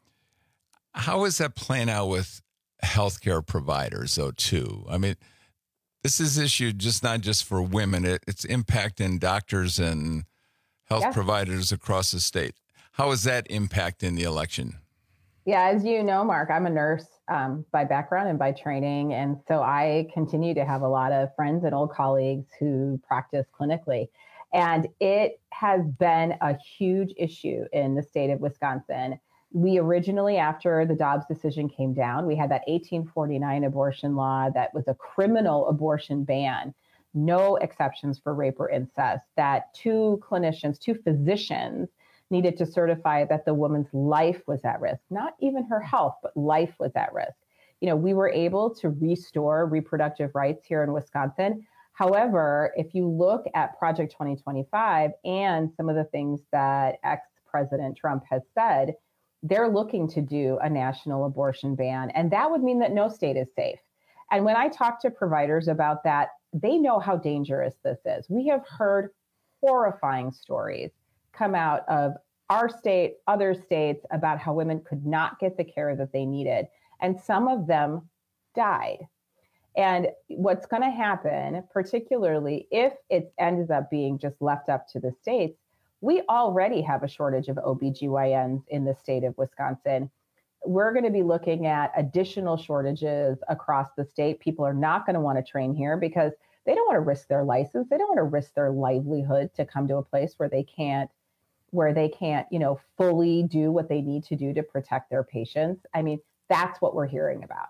S14: How is that playing out with healthcare providers, though, too? I mean, this is issue just not just for women. It, it's impacting doctors and health yeah. providers across the state. How is that impacting the election?
S4: Yeah, as you know, Mark, I'm a nurse. um, by background and by training. And so I continue to have a lot of friends and old colleagues who practice clinically. And it has been a huge issue in the state of Wisconsin. We originally, after the Dobbs decision came down, we had that eighteen forty-nine abortion law that was a criminal abortion ban, no exceptions for rape or incest, that two clinicians, two physicians needed to certify that the woman's life was at risk, not even her health, but life was at risk. You know, we were able to restore reproductive rights here in Wisconsin. However, if you look at Project twenty twenty-five and some of the things that ex-President Trump has said, they're looking to do a national abortion ban, and that would mean that no state is safe. And when I talk to providers about that, they know how dangerous this is. We have heard horrifying stories come out of our state, other states, about how women could not get the care that they needed, and some of them died. And what's going to happen, particularly if it ends up being just left up to the states, we already have a shortage of O B G Y Ns in the state of Wisconsin. We're going to be looking at additional shortages across the state. People are not going to want to train here because they don't want to risk their license. They don't want to risk their livelihood to come to a place where they can't, where they can't, you know, fully do what they need to do to protect their patients. I mean, that's what we're hearing about.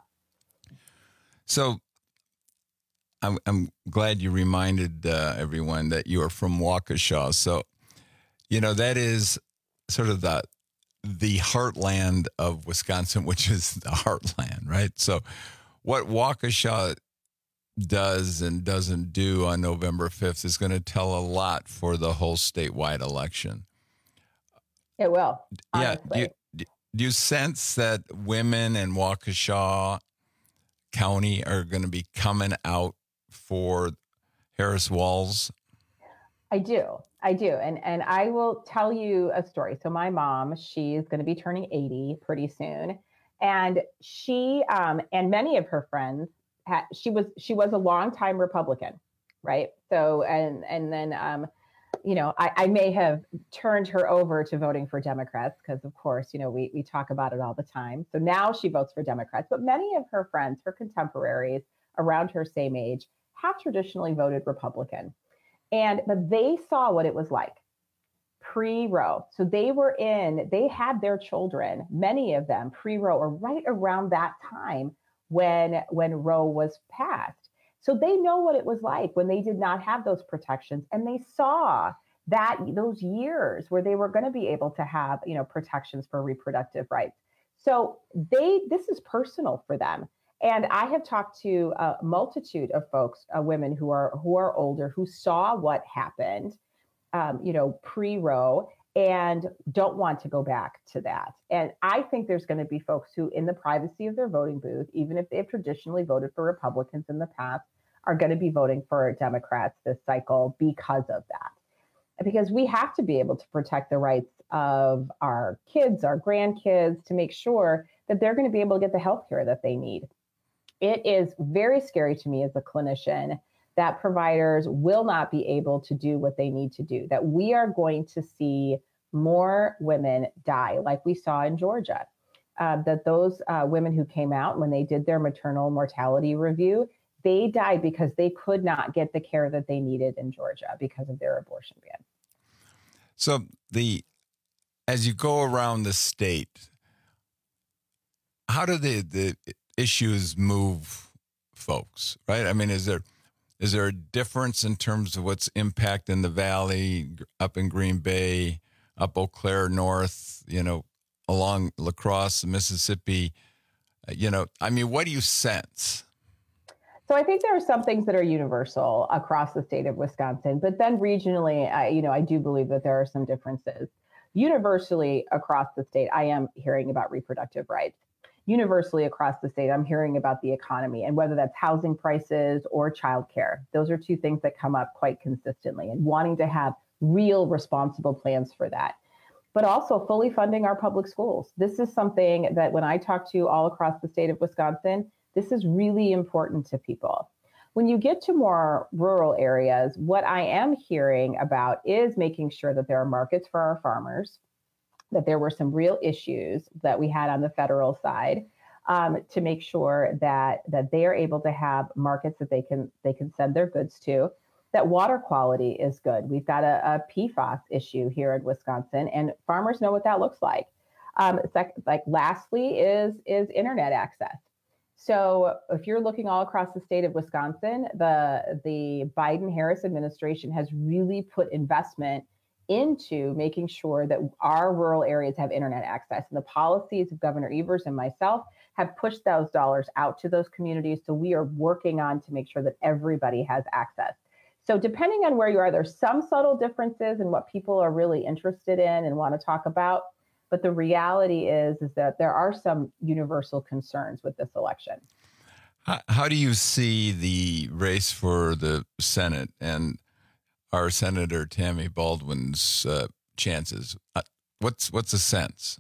S14: So I'm, I'm glad you reminded uh, everyone that you are from Waukesha. So, you know, that is sort of the the heartland of Wisconsin, which is the heartland, right? So what Waukesha does and doesn't do on November fifth is going to tell a lot for the whole statewide election.
S4: It will.
S14: Honestly. Yeah. Do you, do you sense that women in Waukesha County are going to be coming out for Harris Walz?
S4: I do. I do. And and I will tell you a story. So my mom, she's going to be turning eighty pretty soon. And she um, and many of her friends, had, she was she was a longtime Republican, right? So and and then, um, you know, I, I may have turned her over to voting for Democrats because, of course, you know, we, we talk about it all the time. So now she votes for Democrats. But many of her friends, her contemporaries around her same age, have traditionally voted Republican. And but they saw what it was like pre-Roe. So they were in, they had their children, many of them pre-Roe or right around that time when, when Roe was passed. So they know what it was like when they did not have those protections. And they saw that those years where they were going to be able to have, you know, protections for reproductive rights. So they, this is personal for them. And I have talked to a multitude of folks, uh, women who are who are older, who saw what happened, um, you know, pre-Roe, and don't want to go back to that. And I think there's going to be folks who, in the privacy of their voting booth, even if they've traditionally voted for Republicans in the past, are going to be voting for Democrats this cycle because of that. Because we have to be able to protect the rights of our kids, our grandkids, to make sure that they're going to be able to get the health care that they need. It is very scary to me as a clinician that providers will not be able to do what they need to do, that we are going to see more women die like we saw in Georgia, uh, that those uh, women who came out when they did their maternal mortality review, they died because they could not get the care that they needed in Georgia because of their abortion ban.
S14: So the as you go around the state, how do the, the issues move folks, right? I mean, is there is there a difference in terms of what's impacting the Valley, up in Green Bay, up Eau Claire North, you know, along La Crosse, Mississippi? You know, I mean, what do you sense?
S4: So I think there are some things that are universal across the state of Wisconsin, but then regionally, I, you know, I do believe that there are some differences. Universally across the state, I am hearing about reproductive rights. Universally across the state, I'm hearing about the economy and whether that's housing prices or childcare. Those are two things that come up quite consistently, and wanting to have real responsible plans for that. But also fully funding our public schools. This is something that when I talk to all across the state of Wisconsin, this is really important to people. When you get to more rural areas, what I am hearing about is making sure that there are markets for our farmers, that there were some real issues that we had on the federal side um, to make sure that that they are able to have markets that they can they can send their goods to, that water quality is good. We've got a, a P FAS issue here in Wisconsin, and farmers know what that looks like. Um, sec- like lastly is is internet access. So if you're looking all across the state of Wisconsin, the the Biden-Harris administration has really put investment into making sure that our rural areas have internet access. And the policies of Governor Evers and myself have pushed those dollars out to those communities. So we are working on to make sure that everybody has access. So depending on where you are, there's some subtle differences in what people are really interested in and want to talk about. But the reality is, is that there are some universal concerns with this election.
S14: How, how do you see the race for the Senate and our Senator Tammy Baldwin's uh, chances? Uh, what's what's the sense?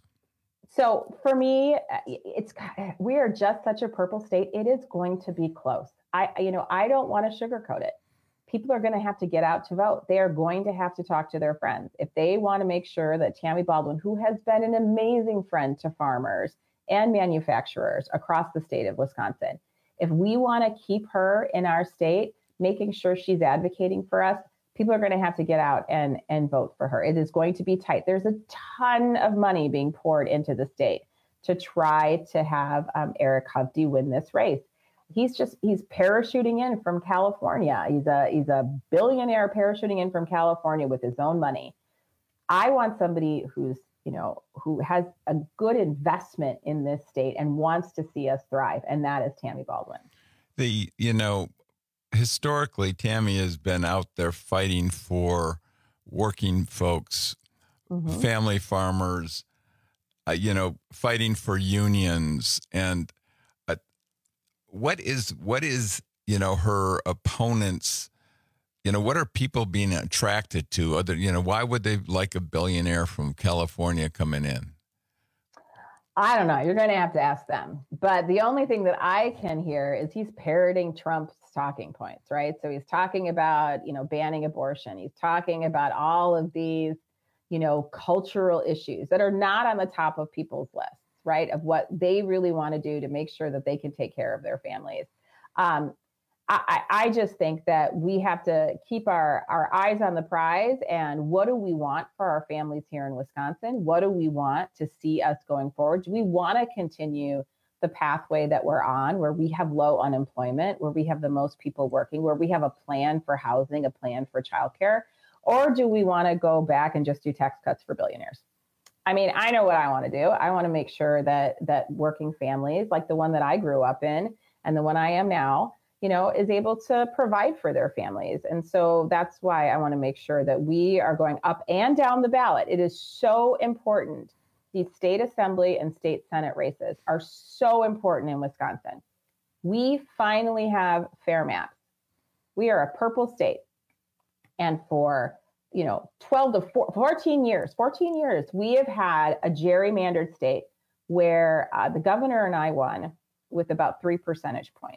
S4: So for me, it's we are just such a purple state. It is going to be close. I, you know, I don't want to sugarcoat it. People are going to have to get out to vote. They are going to have to talk to their friends. If they want to make sure that Tammy Baldwin, who has been an amazing friend to farmers and manufacturers across the state of Wisconsin, if we want to keep her in our state, making sure she's advocating for us, people are going to have to get out and, and vote for her. It is going to be tight. There's a ton of money being poured into the state to try to have um, Eric Hovde win this race. He's just, he's parachuting in from California. He's a, he's a billionaire parachuting in from California with his own money. I want somebody who's, you know, who has a good investment in this state and wants to see us thrive. And that is Tammy Baldwin.
S14: The, you know, historically, Tammy has been out there fighting for working folks, mm-hmm. family farmers, uh, you know, fighting for unions. And uh, what is, what is, you know, her opponents, you know, what are people being attracted to? Other, you know, why would they like a billionaire from California coming in?
S4: I don't know. You're going to have to ask them. But the only thing that I can hear is he's parroting Trump's talking points, right? So he's talking about, you know, banning abortion. He's talking about all of these, you know, cultural issues that are not on the top of people's lists, right? Of what they really want to do to make sure that they can take care of their families. Um, I, I just think that we have to keep our, our eyes on the prize. And what do we want for our families here in Wisconsin? What do we want to see us going forward? Do we want to continue the pathway that we're on, where we have low unemployment, where we have the most people working, where we have a plan for housing, a plan for childcare? Or do we want to go back and just do tax cuts for billionaires? I mean, I know what I want to do. I want to make sure that that working families, like the one that I grew up in and the one I am now, you know, is able to provide for their families. And so that's why I want to make sure that we are going up and down the ballot. It is so important. These state assembly and state Senate races are so important in Wisconsin. We finally have fair maps. We are a purple state. And for, you know, twelve to fourteen years, fourteen years, we have had a gerrymandered state where uh, the governor and I won with about three percentage points.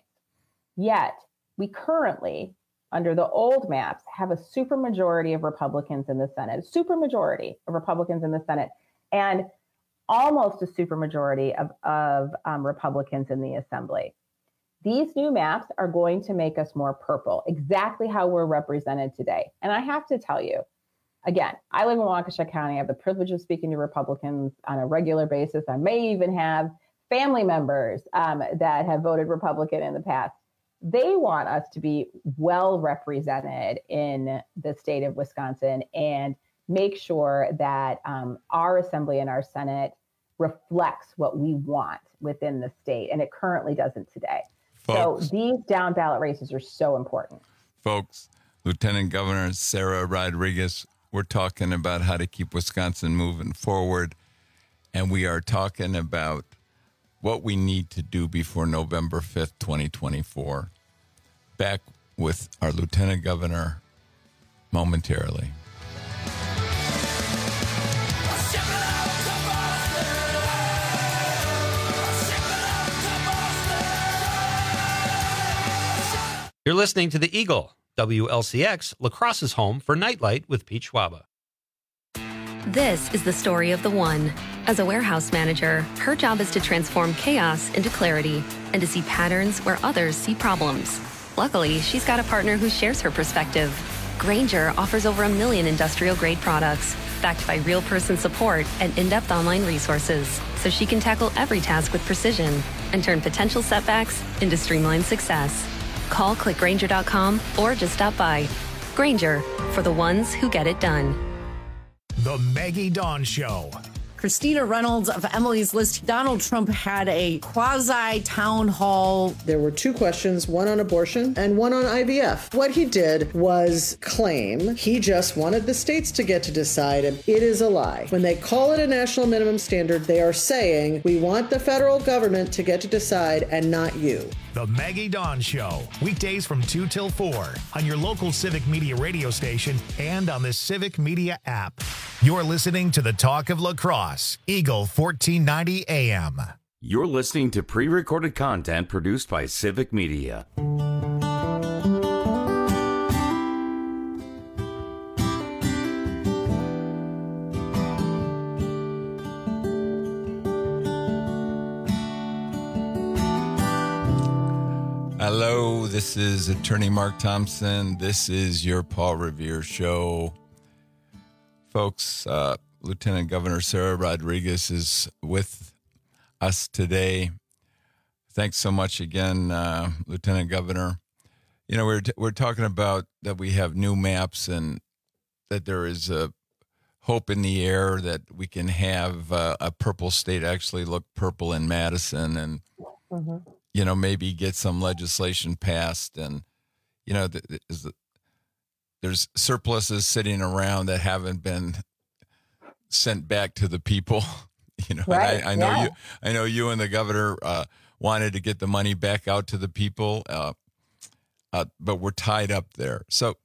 S4: Yet we currently, under the old maps, have a supermajority of Republicans in the Senate, a supermajority of Republicans in the Senate, and almost a supermajority of, of um, Republicans in the Assembly. These new maps are going to make us more purple, exactly how we're represented today. And I have to tell you, again, I live in Waukesha County. I have the privilege of speaking to Republicans on a regular basis. I may even have family members um, that have voted Republican in the past. They want us to be well represented in the state of Wisconsin and make sure that um, our assembly and our Senate reflects what we want within the state. And it currently doesn't today. Folks, so these down ballot races are so important.
S14: Folks, Lieutenant Governor Sarah Rodriguez, we're talking about how to keep Wisconsin moving forward. And we are talking about what we need to do before November fifth, twenty twenty-four. Back with our Lieutenant Governor momentarily.
S25: You're listening to The Eagle, W L C X, La Crosse's home for Nightlight with Pete Schwaba.
S5: This is the story of the one. As a warehouse manager, her job is to transform chaos into clarity and to see patterns where others see problems. Luckily, she's got a partner who shares her perspective. Grainger offers over a million industrial-grade products, backed by real person support and in-depth online resources, so she can tackle every task with precision and turn potential setbacks into streamlined success. Call click grainger dot com or just stop by. Grainger, for the ones who get it done.
S1: The Maggie Dawn Show.
S6: Christina Reynolds of Emily's List. Donald Trump had a quasi town hall.
S7: There were two questions, one on abortion and one on I V F. What he did was claim he just wanted the states to get to decide, and it is a lie. When they call it a national minimum standard, they are saying we want the federal government to get to decide and not you.
S1: The Maggie Dawn Show, weekdays from two till four on your local Civic Media radio station and on the Civic Media app. You're listening to the Talk of La Crosse, Eagle fourteen ninety A M.
S13: You're listening to pre-recorded content produced by Civic Media.
S14: Hello, this is Attorney Mark Thompson. This is your Paul Revere Show. Folks, uh, Lieutenant Governor Sarah Rodriguez is with us today. Thanks so much again, uh, Lieutenant Governor. You know, we're t- we're talking about that we have new maps and that there is a hope in the air that we can have uh, a purple state actually look purple in Madison and, mm-hmm. you know, maybe get some legislation passed. And, you know, th- th- there's surpluses sitting around that haven't been sent back to the people. You know,
S4: right.
S14: I, I know
S4: yeah.
S14: you. I know you and the governor uh, wanted to get the money back out to the people, uh, uh, but we're tied up there. So,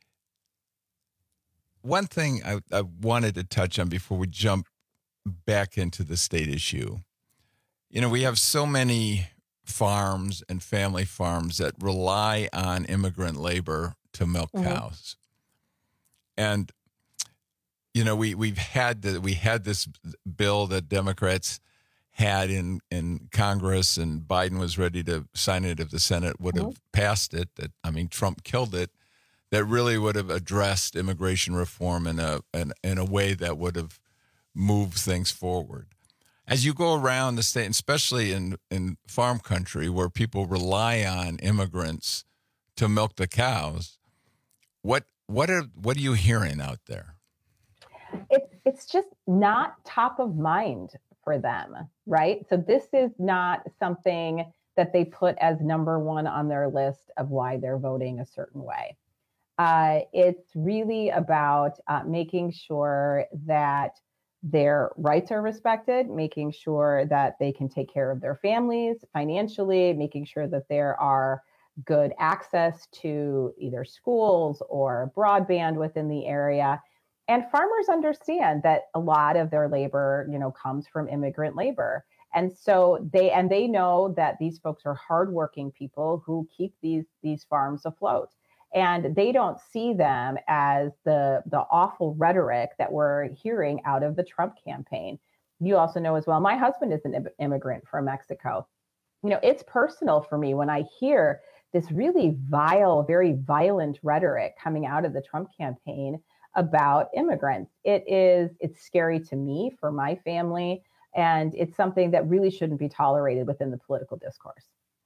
S14: one thing I, I wanted to touch on before we jump back into the state issue. You know, we have so many farms and family farms that rely on immigrant labor to milk mm-hmm. cows. And, you know, we, we've had the, we had this bill that Democrats had in, in Congress, and Biden was ready to sign it if the Senate would have mm-hmm. passed it. That I mean, Trump killed it. That really would have addressed immigration reform in a in, in a way that would have moved things forward. As you go around the state, especially in, in farm country where people rely on immigrants to milk the cows, what what are what are you hearing out there?
S4: It's it's just not top of mind for them, right? So this is not something that they put as number one on their list of why they're voting a certain way. Uh, it's really about uh, making sure that their rights are respected, making sure that they can take care of their families financially, making sure that there are good access to either schools or broadband within the area. And farmers understand that a lot of their labor, you know, comes from immigrant labor. And so they and they know that these folks are hardworking people who keep these these farms afloat. And they don't see them as the, the awful rhetoric that we're hearing out of the Trump campaign. You also know as well, my husband is an immigrant from Mexico. You know, it's personal for me when I hear this really vile, very violent rhetoric coming out of the Trump campaign about immigrants. It is, it's scary to me, for my family, and it's something that really shouldn't be tolerated within the political discourse.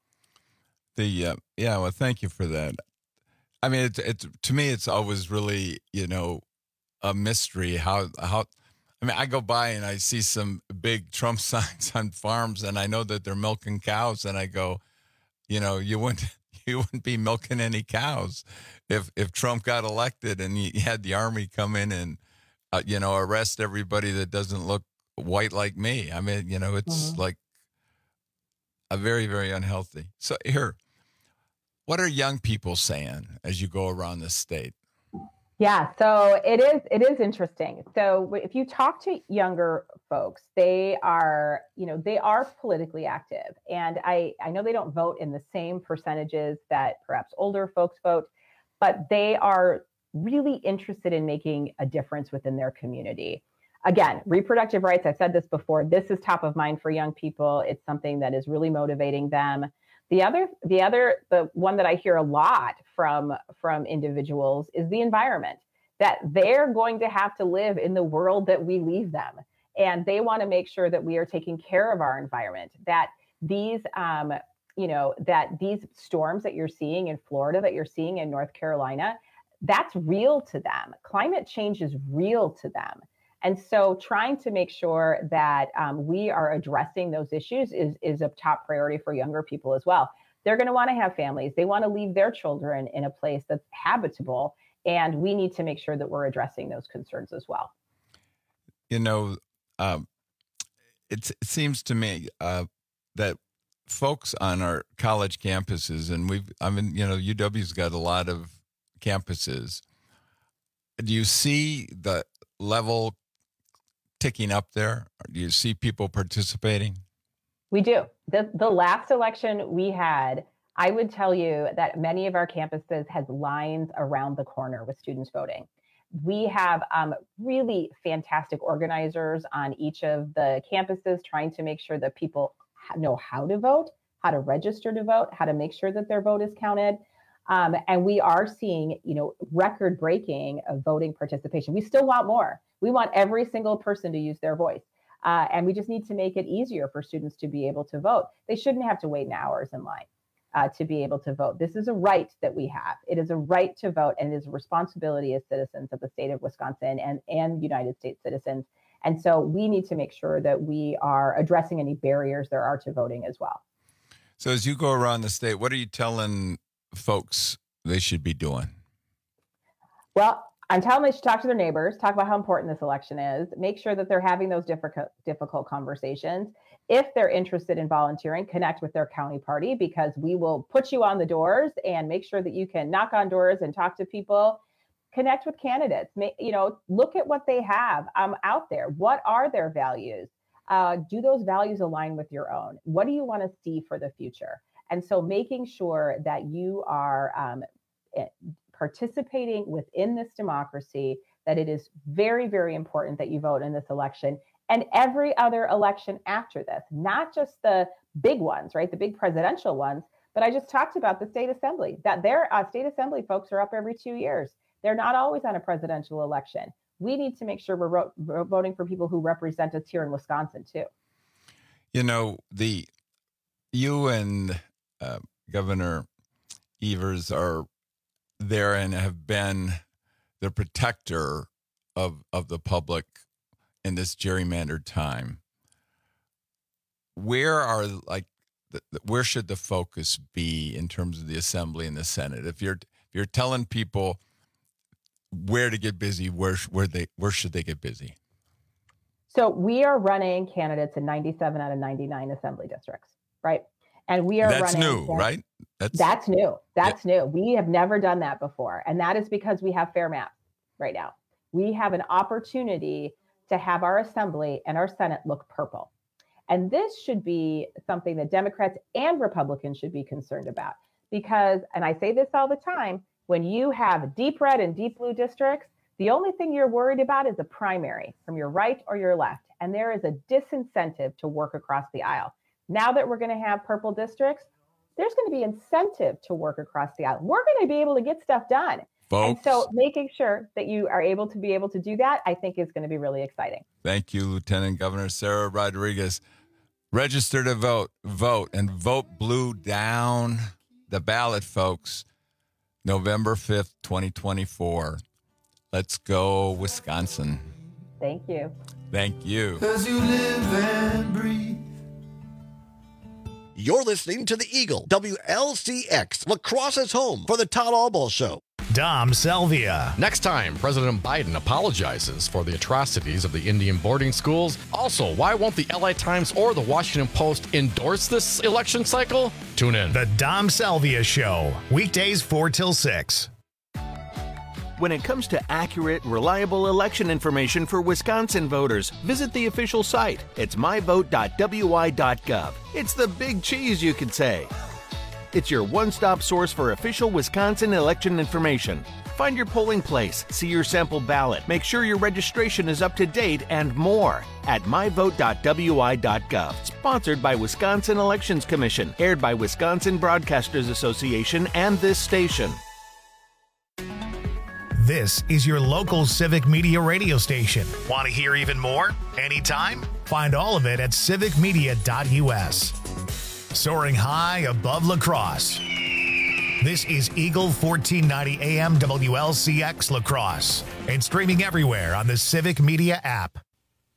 S14: The uh, yeah, well, thank you for that. I mean, it's, it's to me, it's always really, you know, a mystery how how. I mean, I go by and I see some big Trump signs on farms, and I know that they're milking cows, and I go, you know, you wouldn't you wouldn't be milking any cows if if Trump got elected and he had the army come in and uh, you know, arrest everybody that doesn't look white like me. I mean, you know, it's mm-hmm. like a very very unhealthy. So here. What are young people saying as you go around the state?
S4: Yeah, so it is it is interesting. So if you talk to younger folks, they are, you know, they are politically active. And I, I know they don't vote in the same percentages that perhaps older folks vote, but they are really interested in making a difference within their community. again, reproductive rights, I've said this before, this is top of mind for young people. It's something that is really motivating them. The other, the other, the one that I hear a lot from, from individuals is the environment, that they're going to have to live in the world that we leave them. And they want to make sure that we are taking care of our environment, that these, um, you know, that these storms that you're seeing in Florida, that you're seeing in North Carolina, that's real to them. Climate change is real to them. And so trying to make sure that um, we are addressing those issues is, is a top priority for younger people as well. They're going to want to have families. They want to leave their children in a place that's habitable. And we need to make sure that we're addressing those concerns as well.
S14: You know, um, it's, it seems to me uh, that folks on our college campuses, and we've, I mean, you know, U W's got a lot of campuses. Do you see the level ticking up there? Or do you see people participating?
S4: We do. The, the last election we had, I would tell you that many of our campuses has lines around the corner with students voting. We have um, really fantastic organizers on each of the campuses trying to make sure that people know how to vote, how to register to vote, how to make sure that their vote is counted. Um, and we are seeing, you know, record-breaking of voting participation. We still want more. We want every single person to use their voice. Uh, and we just need to make it easier for students to be able to vote. They shouldn't have to wait hours in line uh, to be able to vote. This is a right that we have. It is a right to vote, and it is a responsibility as citizens of the state of Wisconsin and, and United States citizens. And so we need to make sure that we are addressing any barriers there are to voting as well.
S14: So as you go around the state, what are you telling folks they should be doing?
S4: Well, I'm telling them they should talk to their neighbors, talk about how important this election is, make sure that they're having those difficult, difficult conversations. If they're interested in volunteering, connect with their county party, because we will put you on the doors and make sure that you can knock on doors and talk to people. Connect with candidates, you know, look at what they have um, out there. What are their values? Uh, do those values align with your own? What do you want to see for the future? And so making sure that you are um, participating within this democracy, that it is very, very important that you vote in this election and every other election after this, not just the big ones, right? The big presidential ones, but I just talked about the state assembly, that their uh, state assembly folks are up every two years. They're not always on a presidential election. We need to make sure we're ro- voting for people who represent us here in Wisconsin, too.
S14: You know, the you and uh, Governor Evers are there and have been the protector of of the public in this gerrymandered time. Where are like the, where should the focus be in terms of the Assembly and the Senate? If you're if you're telling people where to get busy, where where they where should they get busy?
S4: So we are running candidates in ninety-seven out of ninety-nine assembly districts, right? And we are
S14: that's
S4: running.
S14: New, right?
S4: That's that's new. That's yeah. new. We have never done that before, and that is because we have fair maps right now. We have an opportunity to have our assembly and our Senate look purple, and this should be something that Democrats and Republicans should be concerned about. Because, and I say this all the time, when you have deep red and deep blue districts, the only thing you're worried about is a primary from your right or your left. And there is a disincentive to work across the aisle. Now that we're going to have purple districts, there's going to be incentive to work across the aisle. We're going to be able to get stuff done. Folks. And so making sure that you are able to be able to do that, I think is going to be really exciting.
S14: Thank you, Lieutenant Governor Sarah Rodriguez. Register to vote, vote, and vote blue down the ballot, folks. November fifth, twenty twenty-four. Let's go, Wisconsin.
S4: Thank you.
S14: Thank you.
S8: 'Cause you live and breathe.
S9: You're listening to the Eagle, W L C X, La Crosse's home for the Todd Albaugh Show.
S1: Dom Selvia.
S10: Next time, President Biden apologizes for the atrocities of the Indian boarding schools. Also, why won't the L A Times or the Washington Post endorse this election cycle? Tune in.
S1: The Dom Selvia Show, weekdays four till six.
S15: When it comes to accurate, reliable election information for Wisconsin voters, visit the official site. It's my vote dot w y dot gov. It's the big cheese, you could say. It's your one-stop source for official Wisconsin election information. Find your polling place, see your sample ballot, make sure your registration is up to date, and more at my vote dot w i dot gov. Sponsored by Wisconsin Elections Commission, aired by Wisconsin Broadcasters Association and this station.
S1: This is your local Civic Media radio station. Want to hear even more? Anytime? Find all of it at civic media dot u s. Soaring high above La Crosse. This is Eagle fourteen ninety A M W L C X La Crosse and streaming everywhere on the Civic Media app.